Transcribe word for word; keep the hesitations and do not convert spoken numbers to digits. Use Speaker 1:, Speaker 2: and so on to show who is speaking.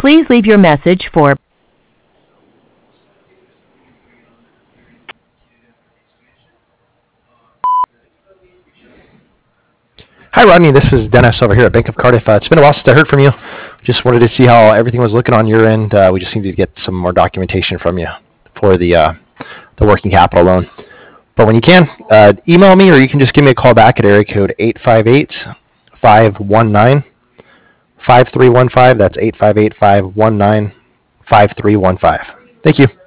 Speaker 1: Please leave your message for
Speaker 2: Hi, Rodney. This is Dennis over here at Bank of Cardiff. Uh, it's been a while since I heard from you. Just wanted to see how everything was looking on your end. Uh, we just needed to get some more documentation from you for the uh, the working capital loan. But when you can, uh, email me or you can just give me a call back at area code eight five eight, five one nine, five three one five. That's eight five eight, five one nine, five three one five. Thank you.